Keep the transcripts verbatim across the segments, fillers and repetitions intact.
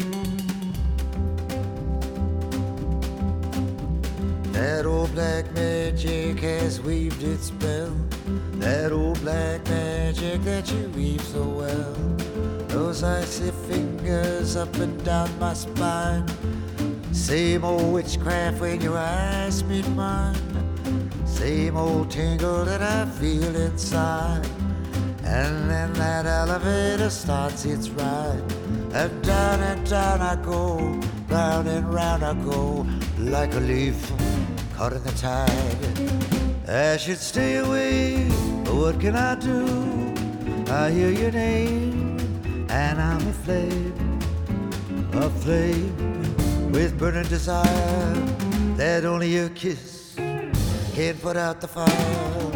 That old black magic has weaved its spell. That old black magic that you weave so well. Those icy fingers up and down my spine. Same old witchcraft when your eyes meet mine. Same old tingle that I feel inside. And then that elevator starts its ride. And down and down I go, round and round I go, like a leaf caught in the tide. I should stay away, but what can I do? I hear your name, and I'm aflame, aflame with burning desire that only your kiss can put out the fire.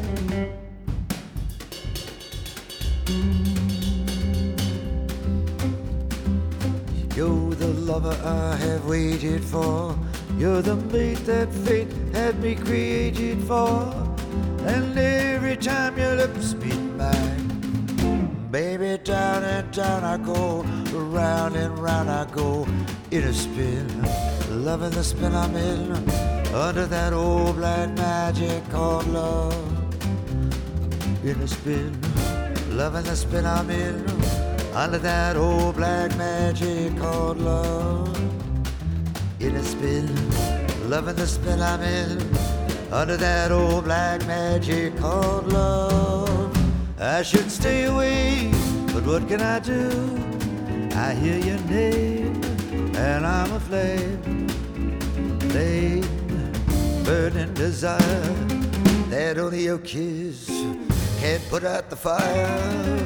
You're the lover I have waited for. You're the mate that fate had me created for. And every time your lips meet mine, baby, down and down I go, round and round I go, in a spin, loving the spin I'm in, under that old black magic called love. In a spin, loving the spin I'm in, under that old black magic called love. In a spin, loving the spin I'm in, under that old black magic called love. I should stay away, but what can I do? I hear your name, and I'm aflame, flame, burning desire that only your kiss can't put out the fire.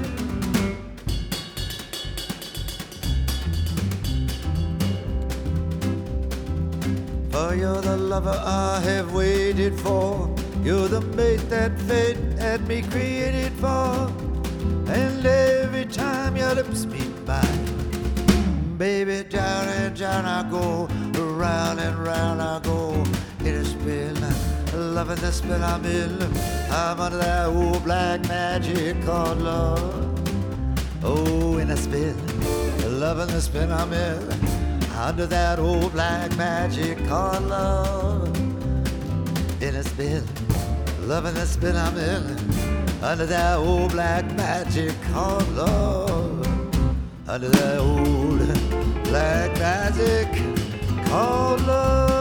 For you're the lover I have waited for. You're the mate that fate had me created for. And every time your lips meet mine, baby, down and down I go, round and round I go, in a spin, loving the spin I'm in. I'm under that old black magic called love. Oh, in a spin, loving the spin I'm in, under that old black magic called love. In a spin, loving the spin I'm in, under that old black magic called love. Under that old black magic called love.